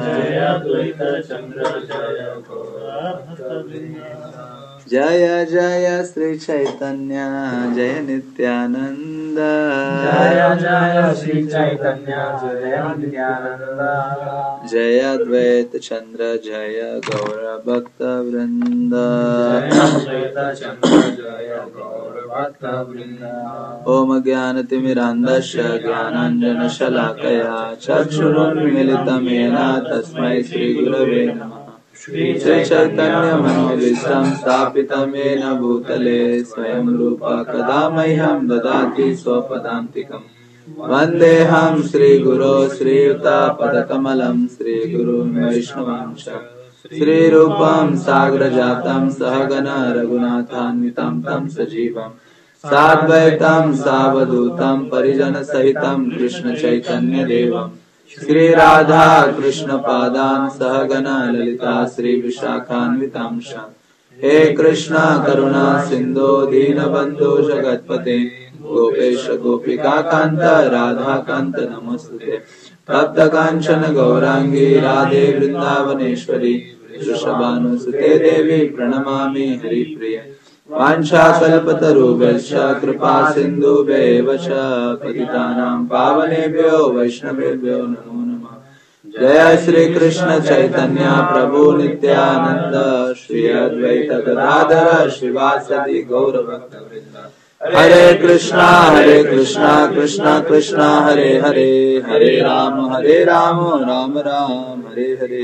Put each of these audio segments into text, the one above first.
जय अद्वैत चंद्र जय गौरभक्तवृंद। जय जय श्री चैतन्य जय नित्यानंद। जय जय श्री चैतन्य जय नित्यानंद। जय अद्वैत चंद्र जय गौर भक्त वृंद। जय अद्वैत चंद्र जय गौरभक्त वृंद। ओम ज्ञानतिमिरान्धस्य ज्ञानाञ्जनशलाकया चक्षुरुन्मीलितं येन तस्मै श्रीगुरवे नमः। श्री चैतन्य मनोभीष्टं स्थापितं येन भूतले स्वयं रूप कदा मह्यं ददाति स्वपदान्तिकम्। वन्देऽहं श्रीगुरो श्रीयुतापदकमलं श्रीगुरुं वैष्णवांश श्रीरूपं साग्रजातं सहगण रघुनाथान्वितं तं सजीवम् साद्वैतं सावधूतं परिजनसहितं कृष्ण चैतन्य देवम् श्री राधा कृष्ण पादान् सहगण ललिता श्री विशाखान्वितांश। हे कृष्ण करुणा सिंधु दीनबंधु जगत्पते गोपेश गोपिका कांत राधा कांत नमस्ते। तप्त कांचन गौरांगी राधे वृंदावनेश्वरी वृषभानुसुते देवी प्रणमामि हरिप्रिये। वाञ्छाकल्पतरुभ्यश्च कृपा सिन्धुभ्येव च पतितानां पावनेभ्यो वैष्णवेभ्यो नमो नमः। जय श्री कृष्ण चैतन्य प्रभु नित्यानंद श्री अद्वैत गदाधर श्रीवासदि गौरभक्तवृंद। हरे कृष्णा कृष्णा कृष्णा हरे हरे, हरे राम राम राम हरे हरे।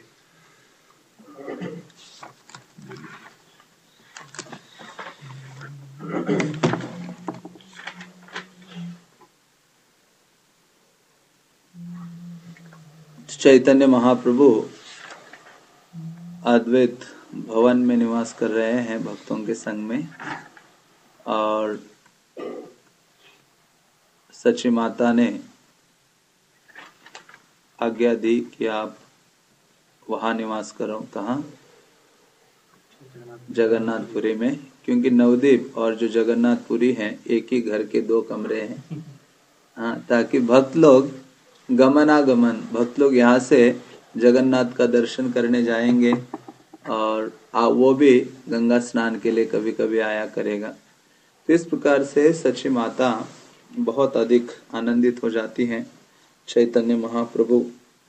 चैतन्य महाप्रभु अद्वैत भवन में निवास कर रहे हैं भक्तों के संग में, और सची माता ने आज्ञा दी कि आप वहां निवास करो। कहाँ? जगन्नाथपुरी में, क्योंकि नवद्वीप और जो जगन्नाथपुरी है एक ही घर के दो कमरे हैं। हाँ, ताकि भक्त लोग गमनागमन, भक्त लोग यहाँ से जगन्नाथ का दर्शन करने जाएंगे और वो भी गंगा स्नान के लिए कभी कभी आया करेगा। तो इस प्रकार से सची माता बहुत अधिक आनंदित हो जाती हैं। चैतन्य महाप्रभु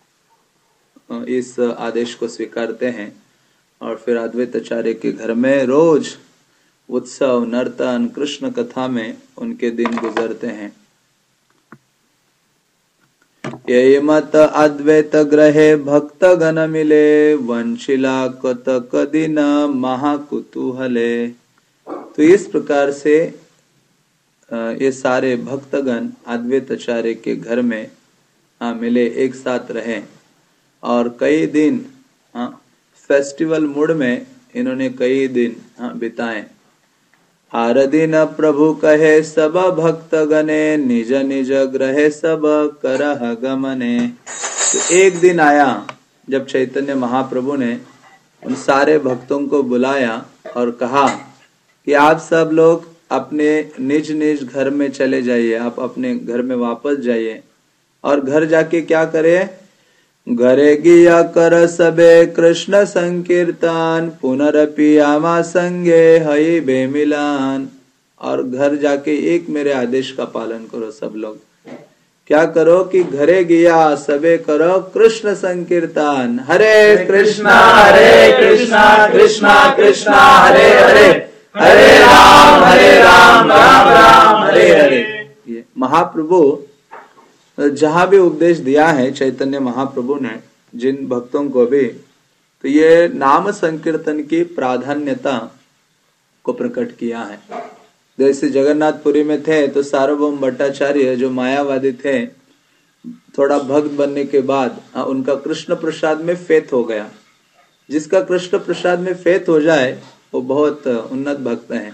इस आदेश को स्वीकारते हैं और फिर अद्वैताचार्य के घर में रोज उत्सव, नर्तन, कृष्ण कथा में उनके दिन गुजरते हैं। ये मत अद्वैत ग्रहे भक्त गण मिले वंशिला कतक दिन महाकुतूहले। तो इस प्रकार से ये सारे भक्तगण अद्वैताचार्य के घर में मिले, एक साथ रहे और कई दिन फेस्टिवल मूड में इन्होंने कई दिन बिताए। आर दिन प्रभु कहे सब भक्त गणे निज निज ग्रहे सब करह गमने। तो एक दिन आया जब चैतन्य महाप्रभु ने उन सारे भक्तों को बुलाया और कहा कि आप सब लोग अपने निज निज घर में चले जाइए, आप अपने घर में वापस जाइए। और घर जाके क्या करे? घरे गिया कर सबे कृष्ण संकीर्तन पुनरपि आमा संगे हई बेमिलान। और घर जाके एक मेरे आदेश का पालन करो सब लोग। क्या करो कि घरे गिया सबे करो कृष्ण संकीर्तन, हरे कृष्णा कृष्णा कृष्णा हरे हरे, हरे राम राम राम हरे हरे। ये महाप्रभु जहां भी उपदेश दिया है चैतन्य महाप्रभु ने जिन भक्तों को भी, तो ये नाम संकीर्तन की प्राधान्यता को प्रकट किया है। जैसे जगन्नाथपुरी में थे तो सार्वभौम भट्टाचार्य जो मायावादी थे, थोड़ा भक्त बनने के बाद उनका कृष्ण प्रसाद में फेथ हो गया। जिसका कृष्ण प्रसाद में फेथ हो जाए वो बहुत उन्नत भक्त है।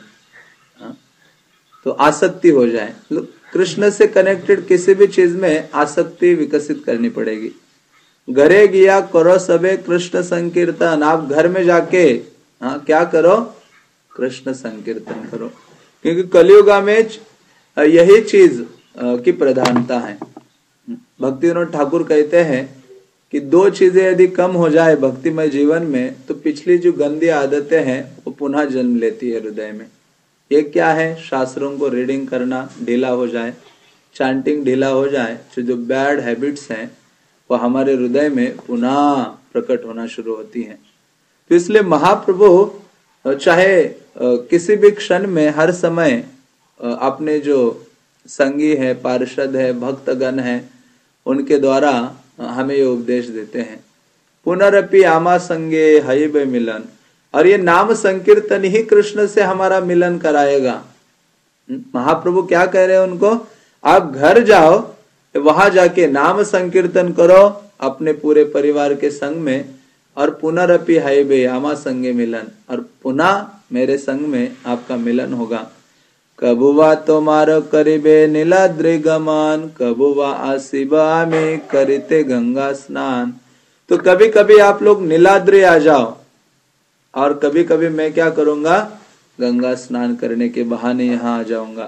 तो आसक्ति हो जाए, कृष्ण से कनेक्टेड किसी भी चीज में आसक्ति विकसित करनी पड़ेगी। घरे गिया करो सबे कृष्ण संकीर्तन। आप घर में जाके क्या करो? कृष्ण संकीर्तन करो, क्योंकि कलियुगा में यही चीज की प्रधानता है। भक्ति विनोद ठाकुर कहते हैं कि दो चीजें यदि कम हो जाए भक्तिमय जीवन में तो पिछली जो गंदी आदतें हैं वो पुनः जन्म लेती है हृदय में। ये क्या है? शास्त्रों को रीडिंग करना ढीला हो जाए, चैंटिंग ढीला हो जाए, जो बैड हैबिट्स हैं वो हमारे हृदय में पुनः प्रकट होना शुरू होती हैं। तो इसलिए महाप्रभु चाहे किसी भी क्षण में हर समय अपने जो संगी है, पार्षद है, भक्तगण है, उनके द्वारा हमें ये उपदेश देते हैं। पुनरपि आमा संगे हईब मिलन, और ये नाम संकीर्तन ही कृष्ण से हमारा मिलन कराएगा। महाप्रभु क्या कह रहे हैं उनको? आप घर जाओ, वहां जाके नाम संकीर्तन करो अपने पूरे परिवार के संग में, और पुनरपि हईबे आमा संगे मिलन, और पुनः मेरे संग में आपका मिलन होगा। कबुवा तुम्हारो करिबे नीलाद्रि गमान, कबुवा आसिबा में करते गंगा स्नान। तो कभी कभी आप लोग नीलाद्रि आ जाओ, और कभी कभी मैं क्या करूंगा? गंगा स्नान करने के बहाने यहाँ आ जाऊंगा।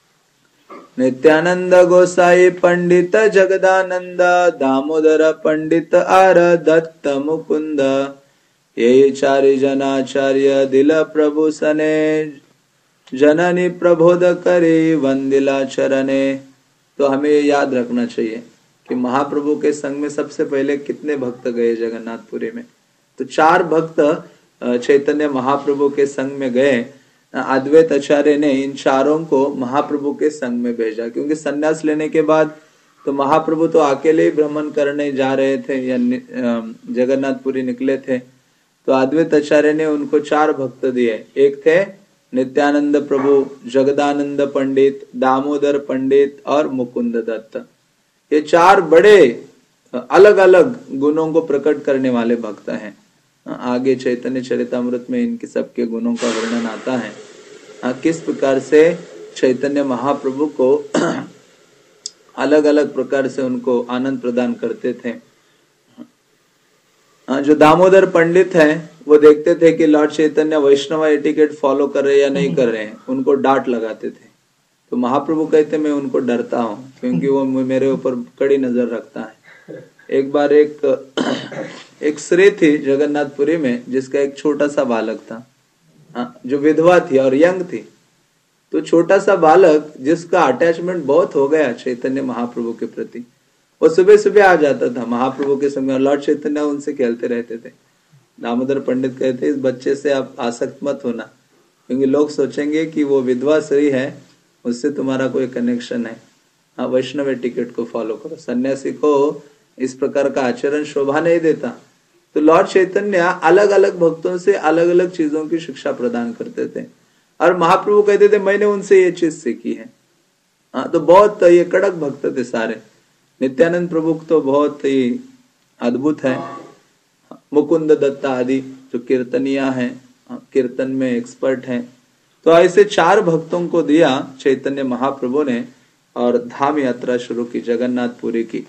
नित्यानंद गोसाई पंडित जगदानंद, दामोदर पंडित आर दत्त मुकुंद, ये चारि जनाचार्य दिल प्रभु सने, जननी प्रबोध करे वंदिला चरणे। तो हमें ये याद रखना चाहिए कि महाप्रभु के संग में सबसे पहले कितने भक्त गए जगन्नाथपुरी में? तो 4 भक्त चैतन्य महाप्रभु के संग में गए। अद्वैत आचार्य ने इन चारों को महाप्रभु के संग में भेजा, क्योंकि सन्यास लेने के बाद तो महाप्रभु तो अकेले ही भ्रमण करने जा रहे थे या जगन्नाथपुरी निकले थे। तो अद्वैत आचार्य ने उनको 4 भक्त दिए। एक थे नित्यानंद प्रभु, जगदानंद पंडित, दामोदर पंडित और मुकुंद दत्त। ये 4 बड़े अलग अलग गुणों को प्रकट करने वाले भक्त हैं। आगे चैतन्य चरितामृत में इनके सबके गुणों का वर्णन आता है, किस प्रकार से चैतन्य महाप्रभु को अलग अलग प्रकार से उनको आनंद प्रदान करते थे। जो दामोदर पंडित हैं वो देखते थे कि lord Chaitanya Vaishnava etiquette follow कर रहे या नहीं कर रहे हैं, उनको डांट लगाते थे। तो महाप्रभु कहते मैं उनको डरता हूँ, क्योंकि वो मेरे ऊपर कड़ी नजर रखता है। एक बार एक स्त्री थी जगन्नाथपुरी में, जिसका एक छोटा सा बालक था, जो विधवा थी और यंग थी। तो छोटा सा बालक जिसका अटैचमेंट बहुत हो गया चैतन्य महाप्रभु के प्रति, वो सुबह सुबह आ जाता था महाप्रभु के संग में, लॉर्ड चैतन्य उनसे खेलते रहते थे। दामोदर पंडित कहते इस बच्चे से आप आसक्त मत होना, क्योंकि लोग सोचेंगे कि वो विधवा स्त्री है, उससे तुम्हारा कोई कनेक्शन है। हाँ, वैष्णव एटिकेट को फॉलो करो। सन्यासी को इस प्रकार का आचरण शोभा नहीं देता। तो लॉर्ड चैतन्य अलग अलग भक्तों से अलग अलग चीजों की शिक्षा प्रदान करते थे, और महाप्रभु कहते थे मैंने उनसे ये चीज सीखी है। हाँ, तो बहुत ये कड़क भक्त थे सारे। नित्यानंद प्रभु तो बहुत ही अद्भुत है। मुकुंद दत्ता आदि जो कीर्तनिया हैं, कीर्तन में एक्सपर्ट हैं। तो ऐसे 4 भक्तों को दिया चैतन्य महाप्रभु ने, और धाम यात्रा शुरू की जगन्नाथपुरी की।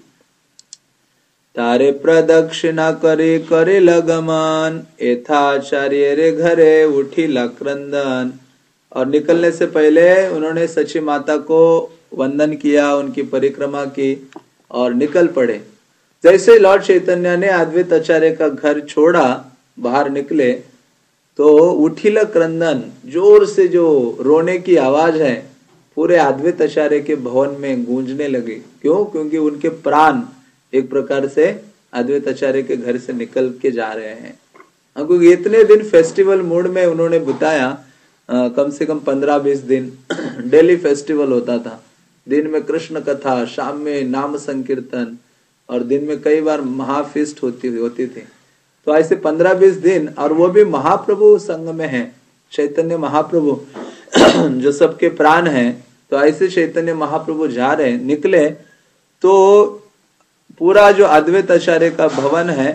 तारे प्रदक्षिणा करे करे लगमान, एथाचार्य रे घरे उठी लक्रंदन। और निकलने से पहले उन्होंने सची माता को वंदन किया, उनकी परिक्रमा की और निकल पड़े। जैसे लॉर्ड चैतन्य ने अद्वैत आचार्य का घर छोड़ा, बाहर निकले, तो उठिल क्रंदन, जोर से जो रोने की आवाज है पूरे अद्वैत आचार्य के भवन में गूंजने लगी। क्यों? क्योंकि उनके प्राण एक प्रकार से अद्वैत आचार्य के घर से निकल के जा रहे हैं। क्योंकि इतने दिन फेस्टिवल मूड में उन्होंने बिताया, कम से कम 15-20 दिन डेली फेस्टिवल होता था। दिन में कृष्ण कथा, शाम में नाम संकीर्तन, और दिन में कई बार महाफीस्ट होती थी। तो ऐसे 15-20 दिन, और वो भी महाप्रभु संग में है, चैतन्य महाप्रभु जो सबके प्राण हैं। तो ऐसे चैतन्य महाप्रभु जा रहे, निकले, तो पूरा जो अद्वैत आचार्य का भवन है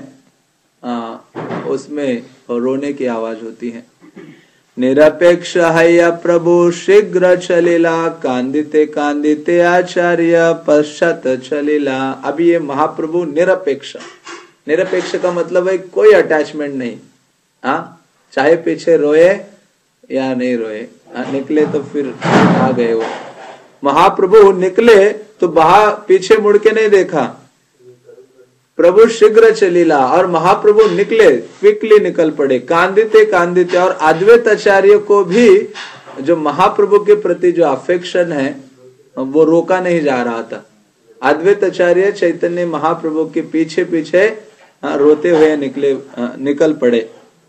उसमें रोने की आवाज होती है। निरपेक्ष है प्रभु शीघ्र चलिला, कांदिते कांदिते आचार्य पश्चात चलिला। अभी ये महाप्रभु निरपेक्ष, निरपेक्ष का मतलब है कोई अटैचमेंट नहीं। चाहे पीछे रोए या नहीं रोए, निकले तो फिर आ गए। वो महाप्रभु निकले तो पीछे मुड़ के नहीं देखा, प्रभु शीघ्र चलीला, और महाप्रभु निकले, क्विकली निकल पड़े, कांदिते कांदिते। और अद्वैत आचार्य को भी जो महाप्रभु के प्रति जो अफेक्शन है वो रोका नहीं जा रहा था। अद्वैत आचार्य चैतन्य महाप्रभु के पीछे पीछे रोते हुए निकल पड़े।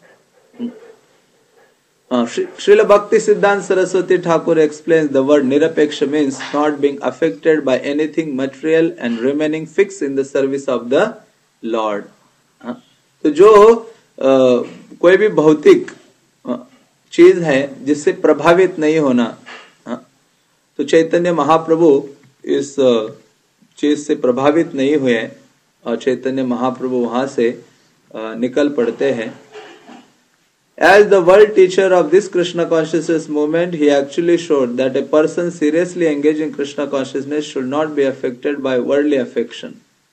Srila Bhakti Siddhanta Saraswati Thakur explains the word Nirapeksha means not being affected by anything material and remaining fixed in the service of the Lord. तो जो कोई भी भौतिक चीज है जिससे प्रभावित नहीं होना, तो चैतन्य महाप्रभु इस चीज से प्रभावित नहीं हुए और चैतन्य महाप्रभु वहां से निकल पड़ते हैं। As the world teacher of this Krishna consciousness movement, he actually showed that a person seriously engaged in Krishna consciousness should not be affected by worldly affection.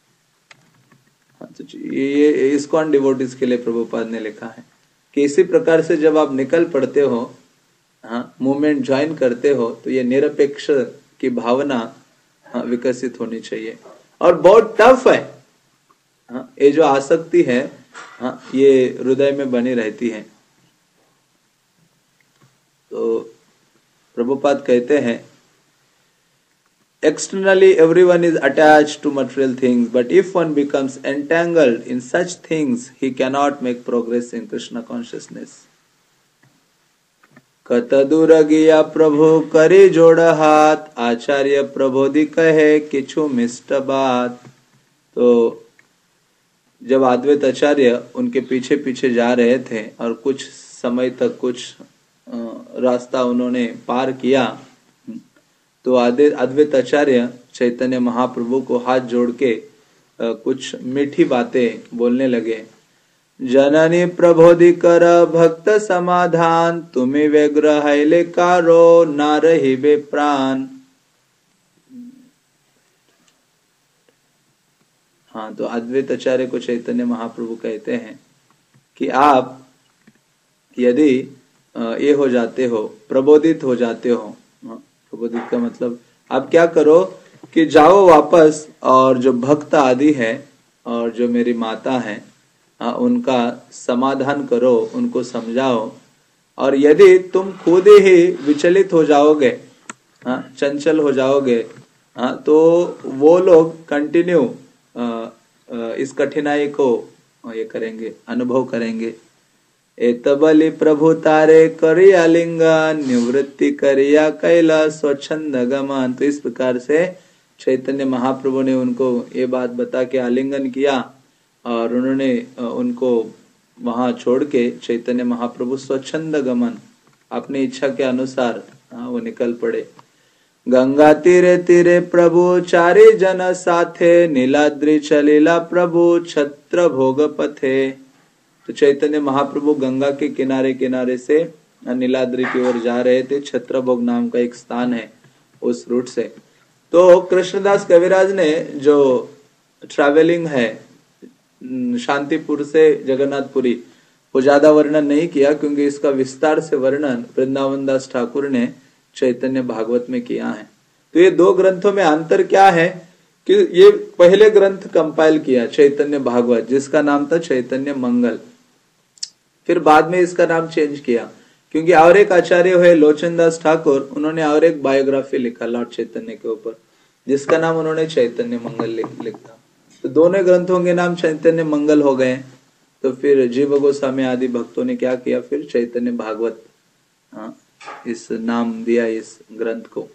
तो ये ISKCON डिवोटीज के लिए प्रभुपाद ने लिखा है कि इसी प्रकार से जब आप निकल पड़ते हो, मूवमेंट ज्वाइन करते हो, तो ये निरपेक्ष की भावना विकसित होनी चाहिए। और बहुत टफ है, ये जो आसक्ति है ये हृदय में बनी रहती है। तो प्रभुपाद कहते हैं, externally everyone is attached to material things, but if one becomes entangled in such things, he cannot make progress in Krishna consciousness. कत दूर गिया प्रभु करे जोड़ हाथ, आचार्य प्रबोधि कहे किछु मिष्ट बात। तो जब अद्वैत आचार्य उनके पीछे पीछे जा रहे थे और कुछ समय तक कुछ रास्ता उन्होंने पार किया, तो अद्वैत आचार्य चैतन्य महाप्रभु को हाथ जोड़ के कुछ मीठी बातें बोलने लगे। जननी प्रबोधि कर भक्त समाधान, तुम्हें व्यग्रह कारो ना रही बे प्राण। तो अद्वैत आचार्य को चैतन्य महाप्रभु कहते हैं कि आप यदि ये हो जाते हो, प्रबोधित हो जाते हो, प्रबोधित का मतलब आप क्या करो कि जाओ वापस और जो भक्त आदि है और जो मेरी माता है उनका समाधान करो, उनको समझाओ। और यदि तुम खुद ही विचलित हो जाओगे, चंचल हो जाओगे, तो वो लोग कंटिन्यू इस कठिनाई को ये करेंगे, अनुभव करेंगे। एतबली प्रभु तारे करिया लिंगन, निवृत्ति करिया कैला स्वच्छंद गमन। तो इस प्रकार से चैतन्य महाप्रभु ने उनको ये बात बता के आलिंगन किया और उन्होंने उनको वहां छोड़ के चैतन्य महाप्रभु स्वच्छंद गमन अपनी इच्छा के अनुसार वो निकल पड़े। गंगा तीरे तीरे प्रभु चारि जन साथे, नीलाद्रि चलीला प्रभु छत्र भोग पथे। तो चैतन्य महाप्रभु गंगा के किनारे किनारे से नीलाद्रि की ओर जा रहे थे। छत्रभोग नाम का एक स्थान है उस रूट से। तो कृष्णदास कविराज ने जो ट्रैवलिंग है शांतिपुर से जगन्नाथपुरी, वो ज्यादा वर्णन नहीं किया क्योंकि इसका विस्तार से वर्णन वृंदावन दास ठाकुर ने चैतन्य भागवत में किया है। तो ये दो ग्रंथों में अंतर क्या है कि ये पहले ग्रंथ कंपाइल किया चैतन्य भागवत, जिसका नाम था चैतन्य मंगल। फिर बाद में इसका नाम चेंज किया क्योंकि और एक आचार्य हुए लोचन दास ठाकुर, उन्होंने और एक बायोग्राफी लिखा लॉर्ड चैतन्य के ऊपर, जिसका नाम उन्होंने चैतन्य मंगल लिखा। तो दोनों ग्रंथों के नाम चैतन्य मंगल हो गए। तो फिर जीव गोस्वामी आदि भक्तों ने क्या किया, फिर चैतन्य भागवत इस नाम दिया इस ग्रंथ को।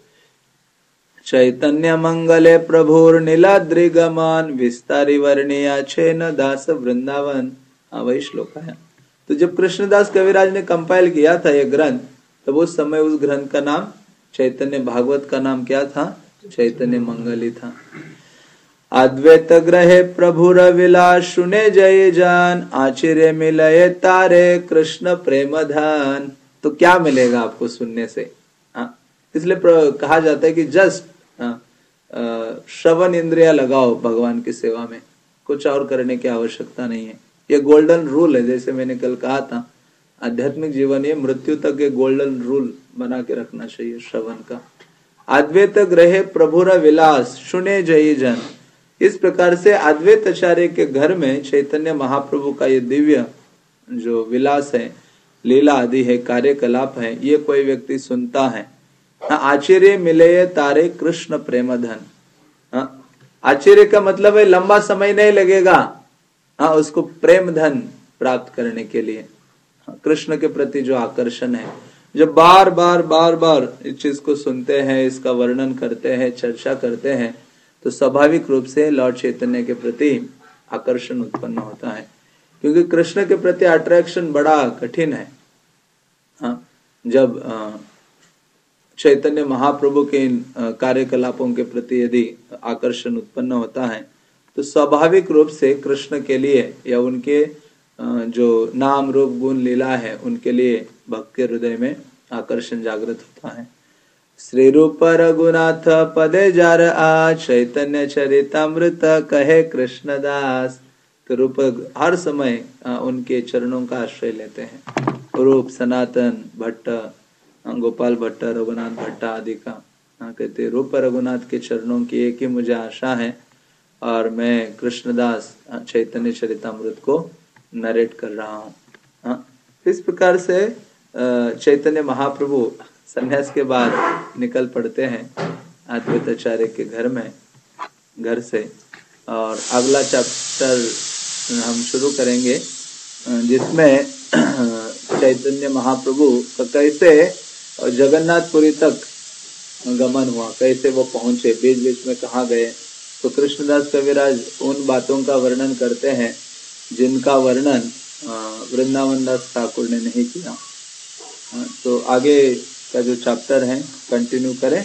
चैतन्य मंगले प्रभुर नीलाद्रि गमन, विस्तारी वर्णिया छेन दास वृंदावन। वही श्लोक है। तो जब कृष्णदास कविराज ने कंपाइल किया था ये ग्रंथ, तब उस समय उस ग्रंथ का नाम चैतन्य भागवत का नाम क्या था, चैतन्य मंगल ही था। अद्वैत ग्रहे प्रभुर विलास, सुने जय जान, आचिर्य मिलये तारे कृष्ण प्रेम धान। तो क्या मिलेगा आपको सुनने से? इसलिए कहा जाता है कि जस्ट श्रवण इंद्रिया लगाओ भगवान की सेवा में, कुछ और करने की आवश्यकता नहीं है। ये गोल्डन रूल है, जैसे मैंने कल कहा था, आध्यात्मिक जीवन ये मृत्यु तक ये गोल्डन रूल बना के रखना चाहिए श्रवण का। अद्वैत ग्रहे प्रभुर विलास, सुने जय जन। इस प्रकार से अद्वैत आचार्य के घर में चैतन्य महाप्रभु का ये दिव्य जो विलास है, लीला आदि है, कार्यकलाप है, ये कोई व्यक्ति सुनता है, आश्चर्य मिले तारे कृष्ण प्रेम धन। आश्चर्य का मतलब है लंबा समय नहीं लगेगा उसको प्रेम धन प्राप्त करने के लिए। कृष्ण के प्रति जो आकर्षण है, जब बार बार इस चीज को सुनते हैं, इसका वर्णन करते हैं, चर्चा करते हैं, तो स्वाभाविक रूप से लॉर्ड चैतन्य के प्रति आकर्षण उत्पन्न होता है, क्योंकि कृष्ण के प्रति अट्रैक्शन बड़ा कठिन है। जब चैतन्य महाप्रभु के कार्यकलापों के प्रति यदि आकर्षण उत्पन्न होता है, तो स्वाभाविक रूप से कृष्ण के लिए या उनके जो नाम रूप गुण लीला है उनके लिए भक्त के हृदय में आकर्षण जागृत होता है। श्री रूप रघुनाथ पदे जार आ चैतन्य चरितामृत कहे कृष्णदास। तो रूप हर समय उनके चरणों का आश्रय लेते हैं। रूप सनातन भट्ट, गोपाल भट्ट, रघुनाथ भट्ट आदि का कहते रूप रघुनाथ के चरणों की एक ही मुझे आशा है और मैं कृष्णदास चैतन्य चरितामृत को नरेट कर रहा हूँ। इस प्रकार से चैतन्य महाप्रभु संन्यास के बाद निकल पड़ते हैं अद्वैत आचार्य के घर से, और अगला चैप्टर हम शुरू करेंगे जिसमें चैतन्य महाप्रभु का कैसे जगन्नाथपुरी तक गमन हुआ, कैसे वो पहुंचे, बीच बीच में कहाँ गए। तो कृष्णदास कविराज उन बातों का वर्णन करते हैं जिनका वर्णन वृंदावन दास ठाकुर ने नहीं किया। तो आगे का जो चैप्टर है कंटिन्यू करें।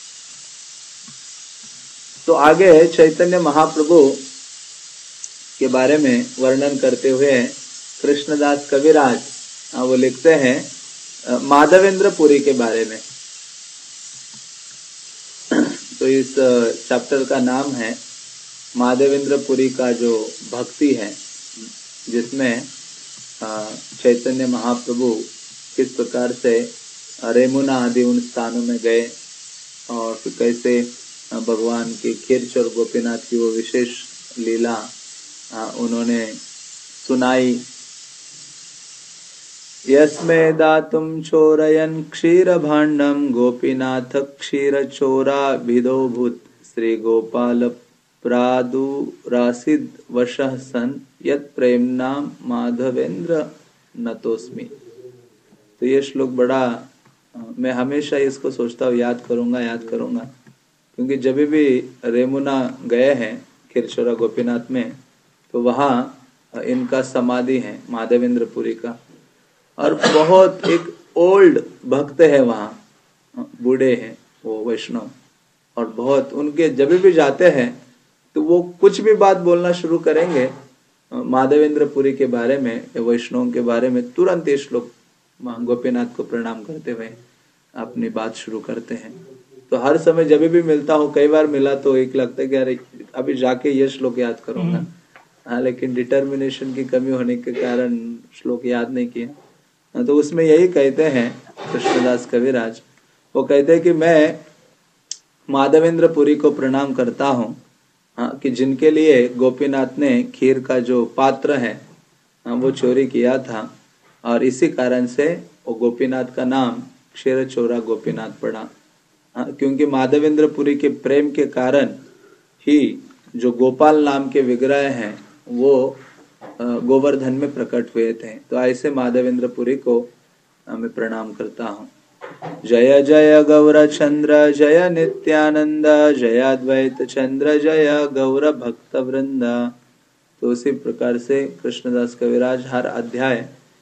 तो आगे चैतन्य महाप्रभु के बारे में वर्णन करते हुए कृष्णदास कविराज वो लिखते हैं माधवेंद्र पुरी के बारे में। तो इस चैप्टर का नाम है माधवेंद्र पुरी का जो भक्ति है, जिसमें चैतन्य महाप्रभु किस प्रकार से रेमुना आदि उन स्थानों में गए और फिर कैसे भगवान के खीरचोर गोपीनाथ की वो विशेष लीला उन्होंने सुनाई। यस्मे दातुम चोरयन क्षीर भांडम गोपीनाथ क्षीर चोरा भिदोभूत श्री गोपाल प्रादुरासिद वशः सन यत प्रेम नाम माधवेंद्र नतोस्मि। तो ये श्लोक बड़ा, मैं हमेशा इसको सोचता हूँ याद करूंगा, क्योंकि जब भी रेमुना गए हैं खीरचोरा गोपीनाथ में, तो वहाँ इनका समाधि है माधवेंद्र पुरी का, और बहुत एक ओल्ड भक्त है वहाँ, बूढ़े हैं वो वैष्णव, और बहुत उनके जब भी जाते हैं तो वो कुछ भी बात बोलना शुरू करेंगे माधवेंद्र पुरी के बारे में, वैष्णव के बारे में, तुरंत ये श्लोक गोपीनाथ को प्रणाम करते हुए अपनी बात शुरू करते हैं। तो हर समय जब भी मिलता हूँ, कई बार मिला तो एक लगता है कि अरे अभी जाके ये श्लोक याद करूंगा, लेकिन डिटर्मिनेशन की कमी होने के कारण श्लोक याद नहीं किया। तो उसमें यही कहते हैं कृष्णदास कविराज, वो कहते हैं कि मैं माधवेंद्र पुरी को प्रणाम करता हूँ कि जिनके लिए गोपीनाथ ने खीर का जो पात्र है वो चोरी किया था, और इसी कारण से वो गोपीनाथ का नाम क्षीर चोरा गोपीनाथ पड़ा, क्योंकि माधवेंद्र पुरी के प्रेम के कारण ही जो गोपाल नाम के विग्रह हैं वो गोवर्धन में प्रकट हुए थे। तो ऐसे माधवेंद्र पुरी को मैं प्रणाम करता हूँ। जय जय गौर चंद्र जय नित्यानंद जय अद्वैत चंद्र जय गौर भक्त वृंद। तो उसी प्रकार से कृष्णदास कविराज हर अध्याय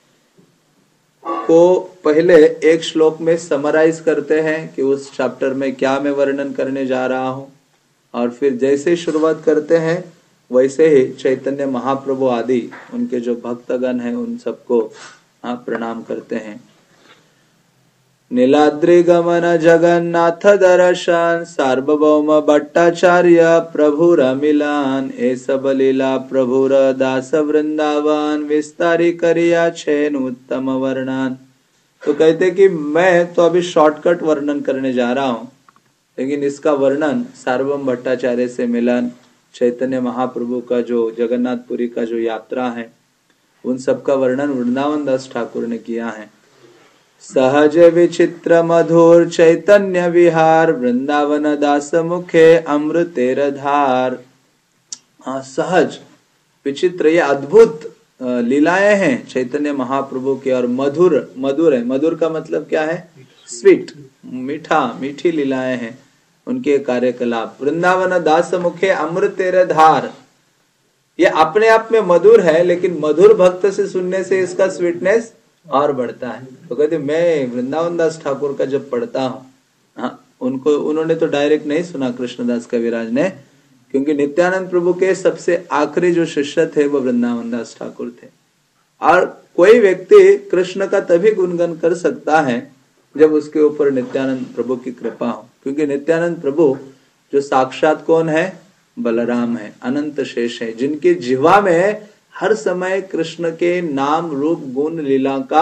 को पहले एक श्लोक में समराइज करते हैं कि उस चैप्टर में क्या मैं वर्णन करने जा रहा हूँ, और फिर जैसे शुरुआत करते हैं वैसे ही चैतन्य महाप्रभु आदि उनके जो भक्तगण हैं उन सबको आप प्रणाम करते हैं। नीलाद्रि गमन जगन्नाथ दर्शन सार्वभौम भट्टाचार्य प्रभुर मिलान ए सब लीला प्रभुर दास वृंदावन विस्तारी करिया छेन उत्तम वर्णन। तो कहते कि मैं तो अभी शॉर्टकट वर्णन करने जा रहा हूँ, लेकिन इसका वर्णन सार्वभौम भट्टाचार्य से मिलन, चैतन्य महाप्रभु का जो जगन्नाथपुरी का जो यात्रा है, उन सब का वर्णन वृंदावन दास ठाकुर ने किया है। सहज विचित्र मधुर चैतन्य विहार, वृंदावन दास मुखे अमृतेर धार। सहज विचित्र, ये अद्भुत लीलाएं हैं चैतन्य महाप्रभु की, और मधुर, मधुर है। मधुर का मतलब क्या है? स्वीट, मीठा, मीठी लीलाएं हैं उनके कार्यकलाप। वृंदावन दास मुखे अमृतेर धार, ये अपने आप में मधुर है, लेकिन मधुर भक्त से सुनने से इसका स्वीटनेस और बढ़ता है। तो कहते मैं वृंदावन दास ठाकुर का जब पढ़ता हूँ, उन्होंने तो डायरेक्ट नहीं सुना कृष्णदास कविराज ने, क्योंकि नित्यानंद प्रभु के सबसे आखिरी जो शिष्य थे वो वृंदावन दास ठाकुर थे। और कोई व्यक्ति कृष्ण का तभी गुणगान कर सकता है जब उसके ऊपर नित्यानंद प्रभु की कृपा हो, क्योंकि नित्यानंद प्रभु जो साक्षात कौन है? बलराम है, अनंत शेष है, जिनके जिह्वा में हर समय कृष्ण के नाम रूप गुण लीला का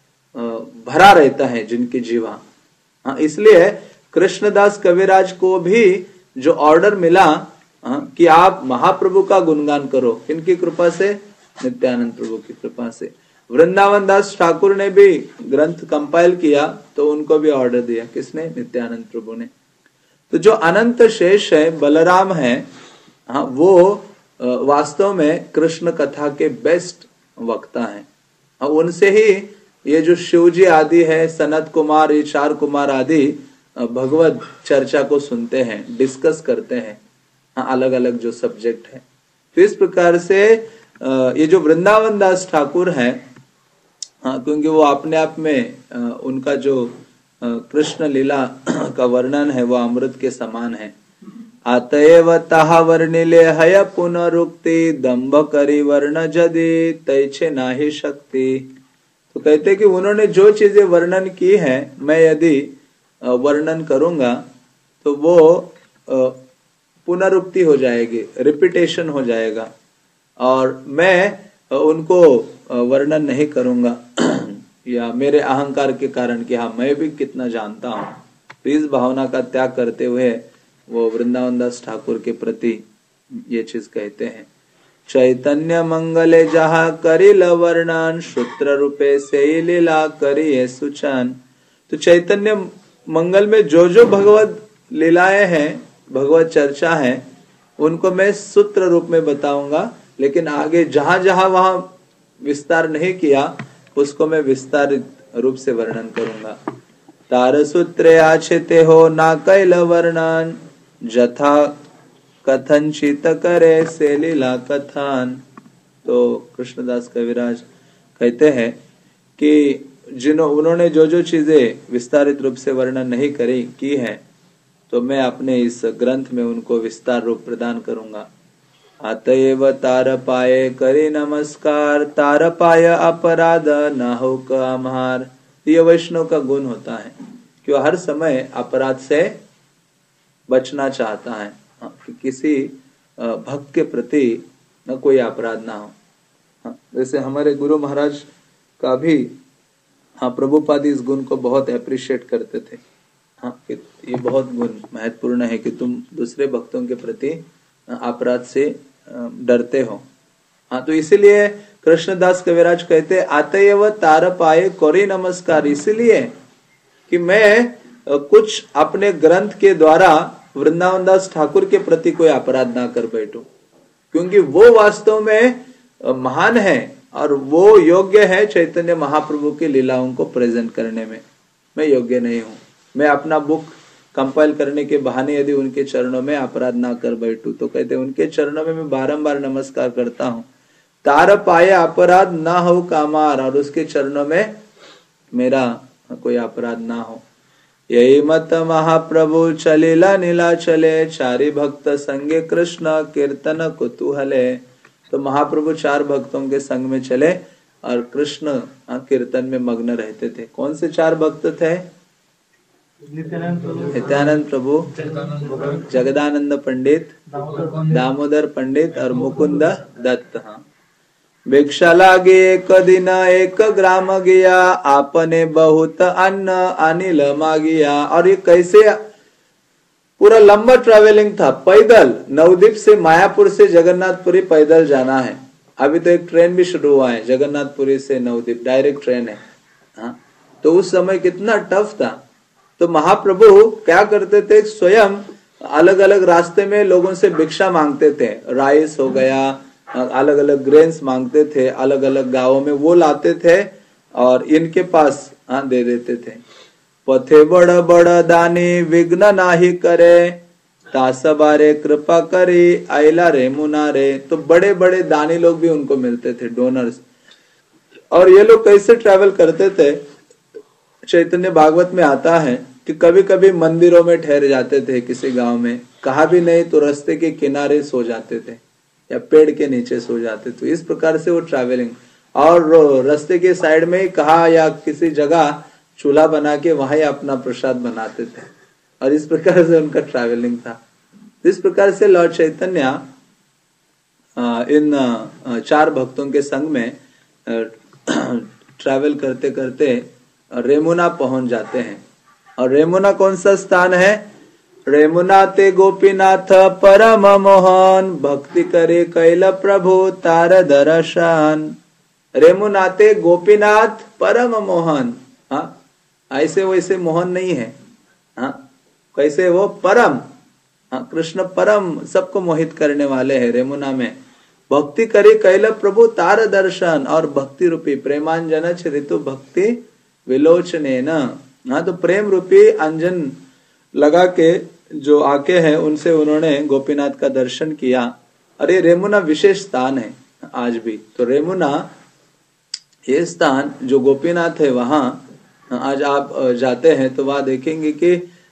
भरा रहता है, जिनकी जीवा। इसलिए कृष्णदास कविराज को भी जो ऑर्डर मिला कि आप महाप्रभु का गुणगान करो, किनकी कृपा से? नित्यानंद प्रभु की कृपा से। वृंदावन दास ठाकुर ने भी ग्रंथ कंपाइल किया तो उनको भी ऑर्डर दिया, किसने? नित्यानंद प्रभु ने। तो जो अनंत शेष है, बलराम है, वो वास्तव में कृष्ण कथा के बेस्ट वक्ता हैं। उनसे ही ये जो शिवजी आदि है, सनत कुमार, ये 4 कुमार आदि भगवत चर्चा को सुनते हैं, डिस्कस करते हैं, अलग अलग जो सब्जेक्ट है। तो इस प्रकार से ये जो वृंदावन दास ठाकुर है, क्योंकि वो अपने आप में उनका जो कृष्ण लीला का वर्णन है वो अमृत के समान है। अतएव ताहा वर्णिले हय पुनरुक्ति, दंभ करी वर्ण जदि तैछे नाही शक्ति। तो कहते कि उन्होंने जो चीजें वर्णन की है, मैं यदि वर्णन करूंगा तो वो पुनरुक्ति हो जाएगी, रिपीटेशन हो जाएगा, और मैं उनको वर्णन नहीं करूंगा या मेरे अहंकार के कारण कि हाँ मैं भी कितना जानता हूं। तो इस भावना का त्याग करते हुए वो वृंदावन दास ठाकुर के प्रति ये चीज कहते हैं। चैतन्य मंगले जहा करिल वर्णन, सूत्र रूपे से लीला करिए सुचान। तो चैतन्य मंगल में जो जो भगवत लीलाएं हैं, भगवत चर्चा है, उनको मैं सूत्र रूप में बताऊंगा, लेकिन आगे जहां जहां वहां विस्तार नहीं किया उसको मैं विस्तारित रूप से वर्णन करूंगा। तार सूत्रे आछते हो ना कैल वर्णन, जथा कथनचित करे से लीला कथन। तो कृष्णदास कविराज कहते हैं कि उन्होंने जो जो चीजें विस्तारित रूप से वर्णन नहीं की है, तो मैं अपने इस ग्रंथ में उनको विस्तार रूप प्रदान करूंगा। अतएव तार पाए करे नमस्कार, तार पाय अपराध न हो कमार। ये वैष्णव का गुण होता है कि वो हर समय अपराध से बचना चाहता है, कि किसी भक्त के प्रति न कोई अपराध ना हो। जैसे हमारे गुरु महाराज का भी प्रभुपाद इस गुण को बहुत अप्रिशिएट करते थे। कि ये बहुत गुण महत्वपूर्ण है कि तुम दूसरे भक्तों के प्रति अपराध से डरते हो। तो इसीलिए कृष्णदास कविराज कहते अतएव तार पाए कोरी नमस्कार, इसलिए कि मैं कुछ अपने ग्रंथ के द्वारा वृंदावन दास ठाकुर के प्रति कोई अपराध ना कर बैठूं, क्योंकि वो वास्तव में महान है और वो योग्य है चैतन्य महाप्रभु की लीलाओं को प्रेजेंट करने में। मैं योग्य नहीं हूं। मैं अपना बुक कंपाइल करने के बहाने यदि उनके चरणों में अपराध ना कर बैठूं, तो कहते उनके चरणों में मैं बारंबार नमस्कार करता हूं। तार पाए अपराध ना हो कामार, और उसके चरणों में मेरा कोई अपराध ना हो। यही मत महाप्रभु चलेला नीला चले, चारि भक्त संगे कृष्ण कीर्तन कुतूहले। तो महाप्रभु 4 भक्तों के संग में चले और कृष्ण कीर्तन में मग्न रहते थे। कौन से 4 भक्त थे? नित्यानंद प्रभु, जगदानंद पंडित, दामोदर पंडित और मुकुंद दत्त। भिक्षा लागे एक दिन 1 ग्राम गया, आपने बहुत अन्न अनिल मागिया। और ये कैसे पूरा लंबा ट्रैवलिंग था, पैदल नवद्वीप से मायापुर से जगन्नाथपुरी पैदल जाना है। अभी तो एक ट्रेन भी शुरू हुआ है जगन्नाथपुरी से नवद्वीप, डायरेक्ट ट्रेन है। हाँ, तो उस समय कितना टफ था। तो महाप्रभु क्या करते थे, स्वयं अलग अलग रास्ते में लोगों से भिक्षा मांगते थे, राइस हो गया, अलग अलग ग्रेन्स मांगते थे, अलग अलग गांवों में वो लाते थे और इनके पास दे देते थे। पथे बड़ बड़ दानी विघ्न नाही करे, तासबारे कृपा करी आइला रे मुनारे। तो बड़े बड़े दानी लोग भी उनको मिलते थे, डोनर्स। और ये लोग कैसे ट्रैवल करते थे, चैतन्य भागवत में आता है कि कभी कभी मंदिरों में ठहर जाते थे, किसी गांव में कहा भी नहीं तो रास्ते के किनारे सो जाते थे या पेड़ के नीचे सो जाते। तो इस प्रकार से वो ट्रैवलिंग, और रास्ते के साइड में ही कहा या किसी जगह चूल्हा बना के वहां अपना प्रसाद बनाते थे, और इस प्रकार से उनका ट्रैवलिंग था। इस प्रकार से लॉर्ड चैतन्य इन चार भक्तों के संग में ट्रैवल करते करते रेमुना पहुंच जाते हैं। और रेमुना कौन सा स्थान है, रेमुना ते गोपीनाथ परम मोहन, भक्ति करे कैल प्रभु तार दर्शन। रेमुना ते गोपीनाथ परम मोहन, हाँ ऐसे वैसे मोहन नहीं है, हाँ कैसे वो परम, हाँ कृष्ण परम सबको मोहित करने वाले हैं रेमुना में। भक्ति करे कैल प्रभु तार दर्शन, और भक्ति रूपी प्रेमांजन चरितु भक्ति विलोचने न। हाँ तो प्रेम रूपी अंजन लगा के जो आके हैं उनसे उन्होंने गोपीनाथ का दर्शन किया। अरे रेमुना विशेष स्थान है आज भी। तो रेमुना ये स्थान जो गोपीनाथ है, वहां आज आप जाते हैं तो वहां देखेंगे कि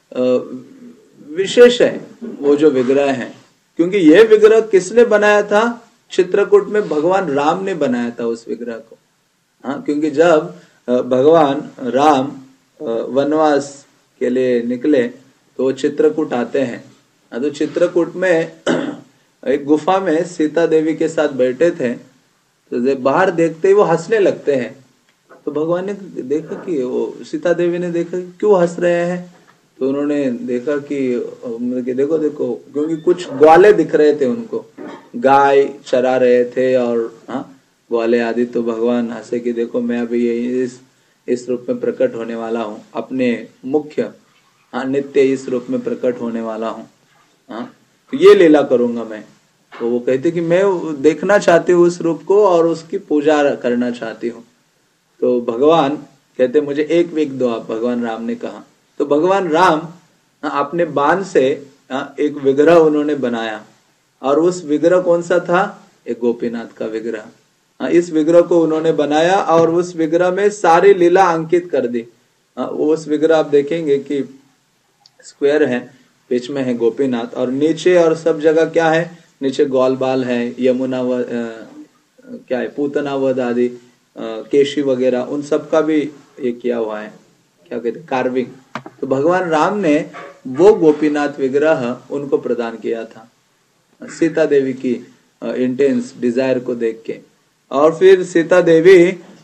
विशेष है वो जो विग्रह है, क्योंकि ये विग्रह किसने बनाया था, चित्रकूट में भगवान राम ने बनाया था उस विग्रह को। हाँ, क्योंकि जब भगवान राम वनवास के लिए निकले तो चित्रकूट आते हैं। तो चित्रकूट में एक गुफा में सीता देवी के साथ बैठे थे, तो बाहर देखते ही वो हंसने लगते हैं। तो भगवान ने देखा कि वो सीता देवी ने देखा कि क्यों हंस रहे हैं, तो उन्होंने देखा कि देखो देखो, क्योंकि कुछ ग्वाले दिख रहे थे उनको, गाय चरा रहे थे और ग्वाले आदि। तो भगवान हंसे कि देखो मैं अभी इस रूप में प्रकट होने वाला हूँ, अपने मुख्य नित्य इस रूप में प्रकट होने वाला हूँ, तो ये लीला करूंगा मैं। तो वो कहते कि मैं देखना चाहती हूँ उस रूप को और उसकी पूजा करना चाहती हूँ। तो भगवान कहते मुझे एक वीक दो आप, भगवान राम ने कहा। तो भगवान राम अपने बाण से एक विग्रह उन्होंने बनाया, और उस विग्रह कौन सा था, एक गोपीनाथ का विग्रह। इस विग्रह को उन्होंने बनाया और उस विग्रह में सारी लीला अंकित कर दी। उस विग्रह आप देखेंगे कि स्क्वायर है, बीच में है गोपीनाथ, और नीचे और सब जगह क्या है, नीचे ग्वालबाल है, यमुना क्या है, पूतना वध आदि, केशी वगैरह, उन सब का भी ये किया हुआ है, क्या कहते हैं, कार्विंग। तो भगवान राम ने वो गोपीनाथ विग्रह उनको प्रदान किया था सीता देवी की इंटेंस डिजायर को देख के। और फिर सीता देवी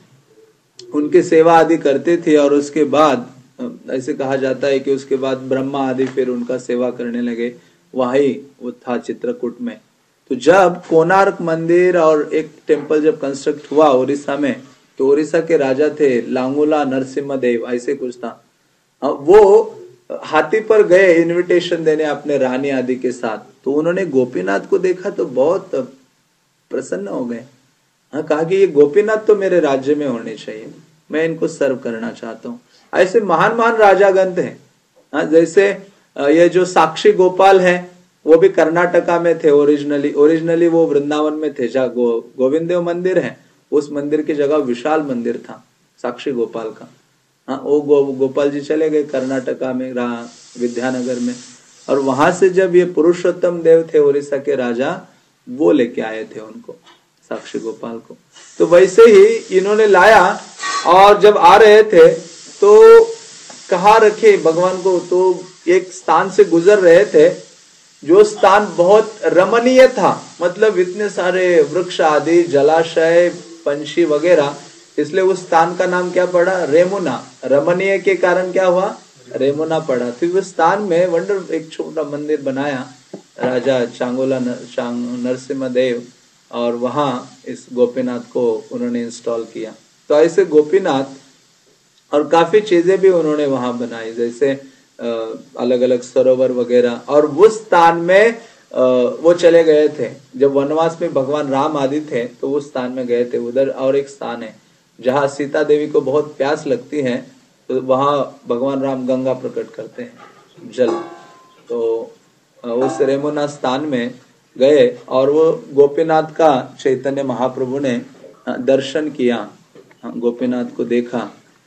उनकी सेवा आदि करती थी, और उसके बाद ऐसे कहा जाता है कि उसके बाद ब्रह्मा आदि फिर उनका सेवा करने लगे। वही वो था चित्रकूट में। तो जब कोणार्क मंदिर और एक टेम्पल जब कंस्ट्रक्ट हुआ उड़ीसा में, तो उड़ीसा के राजा थे लांगुला नरसिम्हा देव, ऐसे कुछ था। वो हाथी पर गए इनविटेशन देने अपने रानी आदि के साथ। तो उन्होंने गोपीनाथ को देखा तो बहुत प्रसन्न हो गए। कहा कि ये गोपीनाथ तो मेरे राज्य में होने चाहिए, मैं इनको सर्व करना चाहता हूँ। ऐसे महान महान राजागण थे। जैसे ये जो साक्षी गोपाल है वो भी कर्नाटका में थे ओरिजिनली वो वृंदावन में थे। जहाँ गोविंद देव मंदिर है, उस मंदिर की जगह विशाल मंदिर था साक्षी गोपाल का। वो गोपाल जी चले गए कर्नाटका में, विद्यानगर में, और वहां से जब ये पुरुषोत्तम देव थे उड़ीसा के राजा, वो लेके आए थे उनको, साक्षी गोपाल को। तो वैसे ही इन्होंने लाया, और जब आ रहे थे तो कहाँ रखे भगवान को, तो एक स्थान से गुजर रहे थे जो स्थान बहुत रमणीय था, मतलब इतने सारे वृक्ष आदि, जलाशय, पंछी वगैरह, इसलिए उस स्थान का नाम क्या पड़ा, रेमुना। रमणीय के कारण क्या हुआ, रेमुना पड़ा। तो उस स्थान में वंडर एक छोटा मंदिर बनाया राजा चांगोला नरसिम्हा देव, और वहां इस गोपीनाथ को उन्होंने इंस्टॉल किया। तो ऐसे गोपीनाथ और काफी चीजें भी उन्होंने वहां बनाई, जैसे अलग अलग सरोवर वगैरह। और उस स्थान में वो चले गए थे जब वनवास में भगवान राम आदि थे, तो उस स्थान में गए थे। उधर और एक स्थान है जहाँ सीता देवी को बहुत प्यास लगती है, तो वहां भगवान राम गंगा प्रकट करते हैं जल। तो उस रेमुना स्थान में गए और वो गोपीनाथ का चैतन्य महाप्रभु ने दर्शन किया, गोपीनाथ को देखा।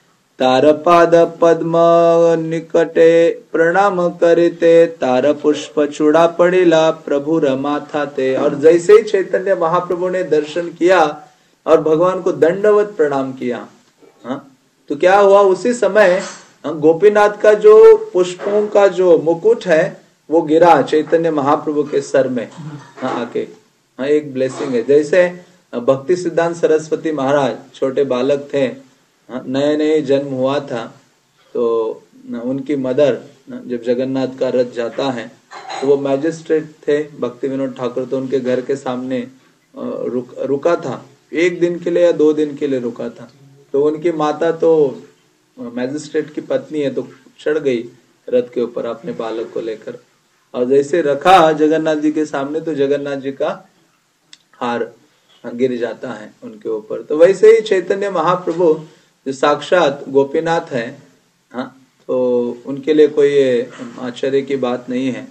तारपाद पद्म निकटे प्रणाम करते, तार पुष्प चूड़ा पड़िला प्रभु माथा ते। और जैसे ही चैतन्य महाप्रभु ने दर्शन किया और भगवान को दंडवत प्रणाम किया, तो क्या हुआ, उसी समय गोपीनाथ का जो पुष्पों का जो मुकुट है वो गिरा चैतन्य महाप्रभु के सर में आके। एक ब्लेसिंग है। जैसे भक्ति सिद्धांत सरस्वती महाराज छोटे बालक थे, नए नए जन्म हुआ था, तो उनकी मदर जब जगन्नाथ का रथ जाता है तो वो मैजिस्ट्रेट थे भक्ति विनोद ठाकुर, तो उनके घर के सामने रुका था। एक दिन के लिए या 2 दिन के लिए रुका था। तो उनकी माता तो मैजिस्ट्रेट की पत्नी है, तो चढ़ गई रथ के ऊपर अपने बालक को लेकर, और जैसे रखा जगन्नाथ जी के सामने तो जगन्नाथ जी का हार गिर जाता है उनके ऊपर। तो वैसे ही चैतन्य महाप्रभु जो साक्षात गोपीनाथ है, तो उनके लिए कोई आश्चर्य की बात नहीं है।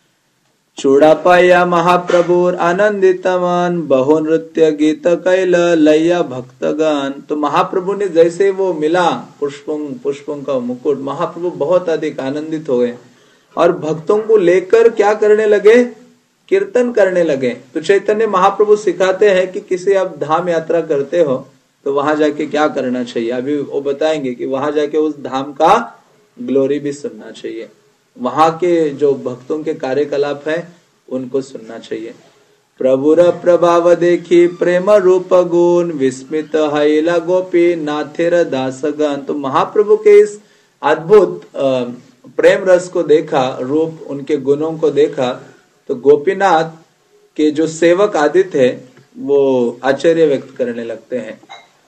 चूड़ा पाया महाप्रभु आनंदितमान, बहु नृत्य गीत कैल लैया भक्तगण। तो महाप्रभु ने जैसे वो मिला पुष्पों का मुकुट, महाप्रभु बहुत अधिक आनंदित हो गए और भक्तों को लेकर क्या करने लगे, कीर्तन करने लगे। तो चैतन्य महाप्रभु सिखाते हैं कि किसी आप धाम यात्रा करते हो तो वहां जाके क्या करना चाहिए। अभी वो बताएंगे कि वहां जाके उस धाम का ग्लोरी भी सुनना चाहिए, वहां के जो भक्तों के कार्यकलाप है उनको सुनना चाहिए। प्रभुर प्रभाव देखी प्रेम रूप गुण, विस्मित हैला गोपी नाथेर दासगण। तो महाप्रभु के इस अद्भुत प्रेम रस को देखा, रूप उनके गुणों को देखा, तो गोपीनाथ के जो सेवक आदि थे वो आश्चर्य व्यक्त करने लगते हैं।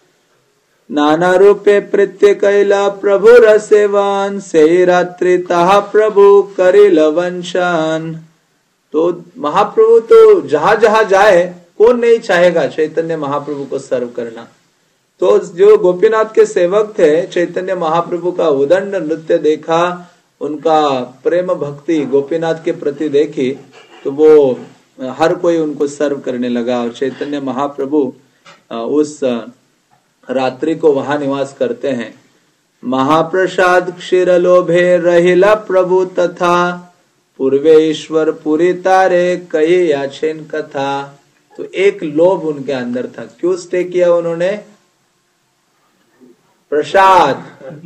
नाना रूपे प्रत्य कैला प्रभु रसेवान, से रात्रि ताहा प्रभु करिल वंशान। तो महाप्रभु तो जहां जहां जाए, कौन नहीं चाहेगा चैतन्य महाप्रभु को सर्व करना। तो जो गोपीनाथ के सेवक थे, चैतन्य महाप्रभु का उदंड नृत्य देखा, उनका प्रेम भक्ति गोपीनाथ के प्रति देखी, तो वो हर कोई उनको सर्व करने लगा। और चैतन्य महाप्रभु उस रात्रि को वहां निवास करते हैं। महाप्रसाद क्षीर लोभे रहिला प्रभु तथा, पूर्वे ईश्वर पूरी तारे कही याचेन कथा। तो एक लोभ उनके अंदर था। क्यों स्टे किया उन्होंने, प्रसाद।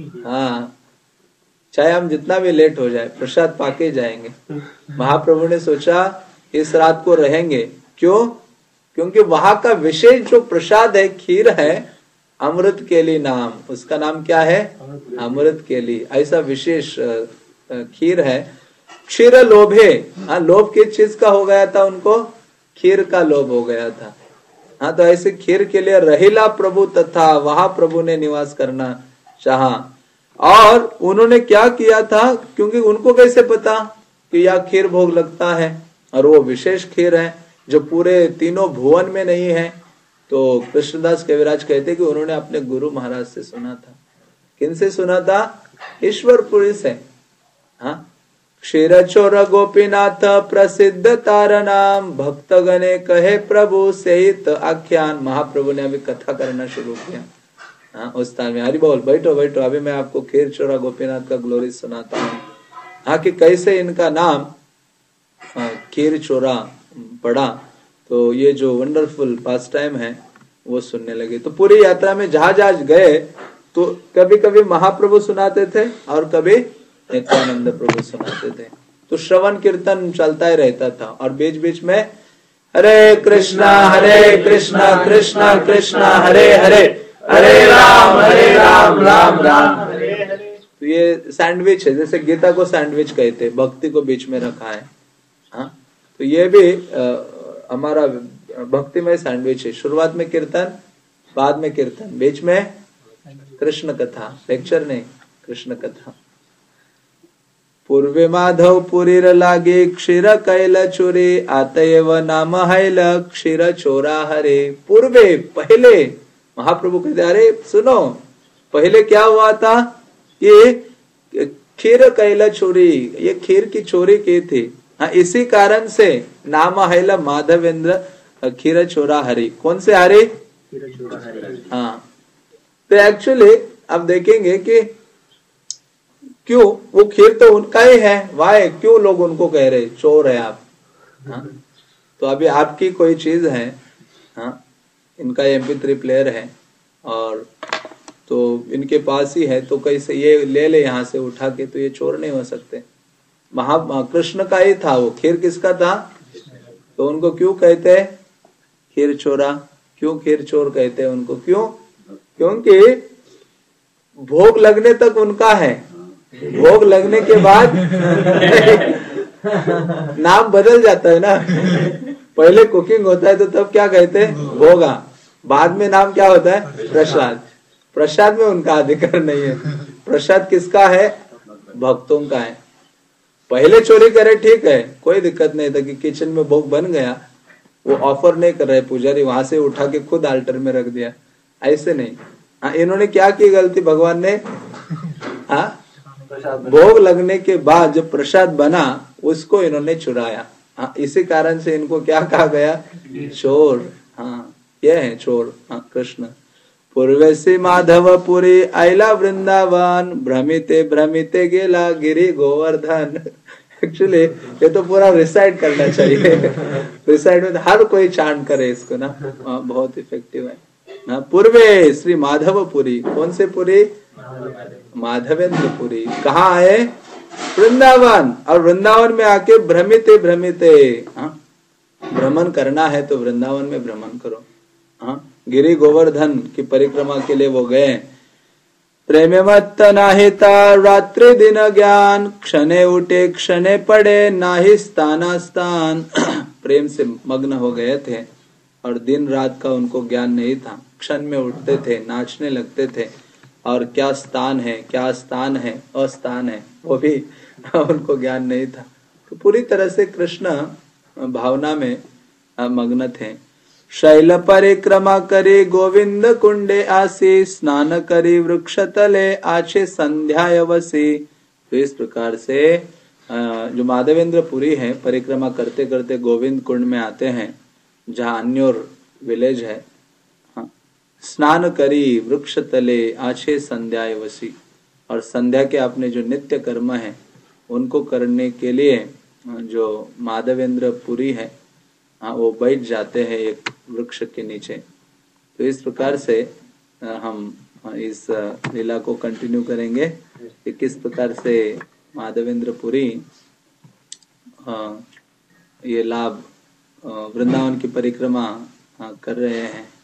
चाहे हम जितना भी लेट हो जाए प्रसाद पाके जाएंगे। महाप्रभु ने सोचा इस रात को रहेंगे। क्यों, क्योंकि वहां का विशेष जो प्रसाद है, खीर है, अमृत केली नाम, उसका नाम क्या है, अमृत केली। ऐसा विशेष खीर है। क्षीर लोभे, लोभ किस चीज का हो गया था उनको, खीर का लोभ हो गया था। तो ऐसे खीर के लिए रहिला प्रभु तथा, वहां प्रभु ने निवास करना चाहा। और उन्होंने क्या किया था, क्योंकि उनको कैसे पता कि यह खीर भोग लगता है, और वो विशेष खीर है जो पूरे तीनों भुवन में नहीं है। तो कृष्णदास कविराज कहते कि उन्होंने अपने गुरु महाराज से सुना था। किन से सुना था, ईश्वरपुरी से। क्षीर चोर गोपीनाथ प्रसिद्ध तारा नाम, भक्त गणे कहे प्रभु सहित आख्यान। महाप्रभु ने अभी कथा करना शुरू किया उस स्थान में। हरि बोल, बैठो बैठो, अभी मैं आपको खीर चोरा गोपीनाथ का ग्लोरी सुनाता हूँ, कि कैसे इनका नाम खीर चोरा पड़ा। तो ये जो वंडरफुल पास टाइम है वो सुनने लगे। तो पूरी यात्रा में जहां जहां गए तो कभी कभी महाप्रभु सुनाते थे और कभी नित्यानंद प्रभु सुनाते थे। तो श्रवण कीर्तन चलता ही रहता था। और बीच बीच में हरे कृष्णा कृष्णा कृष्णा हरे हरे, हरे राम राम राम हरे हरे। तो तो ये सैंडविच है, जैसे गीता को सैंडविच कहते, भक्ति को बीच में रखा है। हाँ, तो ये भी हमारा भक्तिमय सैंडविच है। शुरुआत में कीर्तन, बाद में कीर्तन, बीच में कृष्ण कथा, लेक्चर नहीं, कृष्ण कथा। पूर्वे माधव पुरीर लागे क्षीर कैल चोरे आतएव नाम हैल क्षीर चोरा हरे। पूर्वे, पहले महाप्रभु कहते अरे सुनो, पहले क्या हुआ था, ये खीर कैला चोरी, ये खीर की चोरी की थी। हाँ, इसी कारण से नाम हैल माधवेंद्र खीर चोरा हरि। कौन से हरि? हाँ, तो एक्चुअली आप देखेंगे कि क्यों वो खीर तो उनका ही है, वाय क्यों लोग उनको कह रहे चोर है आप। हाँ, तो अभी आपकी कोई चीज है, हाँ, इनका MP3 प्लेयर है और तो इनके पास ही है, तो कैसे ये ले ले यहाँ से उठा के, तो ये चोर नहीं हो सकते। कृष्ण का ही था वो, खीर किसका था? तो उनको क्यों कहते हैं खीर चोरा? क्यों खीर चोर कहते हैं उनको? क्यों? क्योंकि भोग लगने तक उनका है, भोग लगने के बाद नाम बदल जाता है ना। पहले कुकिंग होता है तो तब क्या कहते हैं? भोगा। बाद में नाम क्या होता है? प्रसाद। प्रसाद में उनका अधिकार नहीं है। प्रसाद किसका है? भक्तों का है। पहले चोरी करे ठीक है, कोई दिक्कत नहीं था कि किचन में भोग बन गया, वो ऑफर नहीं कर रहे पुजारी, वहां से उठा के खुद आल्टर में रख दिया, ऐसे नहीं। हाँ, इन्होंने क्या की गलती भगवान ने? हाँ, भोग लगने के बाद जो प्रसाद बना उसको इन्होंने चुराया। हाँ, इसी कारण से इनको क्या कहा गया? चोर। हाँ, ये है चोर। हाँ, कृष्ण पूर्वे से माधवपुरी आयला वृंदावन भ्रमिते भ्रमिते गेला गिरी गोवर्धन। एक्चुअली ये तो पूरा रिसाइट करना चाहिए। रिसाइट में हर कोई चांट करे इसको ना, बहुत इफेक्टिव है ना। पूर्वे श्री माधवपुरी, कौन से पुरी? माधवेंद्रपुरी। कहाँ आए? वृंदावन। और वृंदावन में आके भ्रमिते भ्रमिते, हाँ, भ्रमण करना है तो वृंदावन में भ्रमण करो। हाँ, गिरी गोवर्धन की परिक्रमा के लिए वो गए। प्रेमे मत्त नाहिता रात्रि दिन ज्ञान क्षणे उठे क्षणे पड़े नाही स्थानास्थान। प्रेम से मग्न हो गए थे और दिन रात का उनको ज्ञान नहीं था। क्षण में उठते थे, नाचने लगते थे, और क्या स्थान है, क्या स्थान है, अस्थान है, वो भी उनको ज्ञान नहीं था। तो पूरी तरह से कृष्ण भावना में मग्न थे। शैल परिक्रमा करे गोविंद कुंडे आसी स्नान करी वृक्ष तले आछे संध्यावसी। तो इस प्रकार से जो माधवेंद्र पुरी है, परिक्रमा करते करते गोविंद कुंड में आते हैं जहाँ अन्योर विलेज है। हाँ, स्नान करी वृक्ष तले आछे संध्यावसी, और संध्या के अपने जो नित्य कर्म है उनको करने के लिए जो माधवेंद्र पुरी है, हाँ, वो बैठ जाते हैं एक वृक्ष के नीचे। तो इस प्रकार से हम इस लीला को कंटिन्यू करेंगे कि किस प्रकार से माधवेंद्र पुरी ये लाभ वृंदावन की परिक्रमा कर रहे हैं।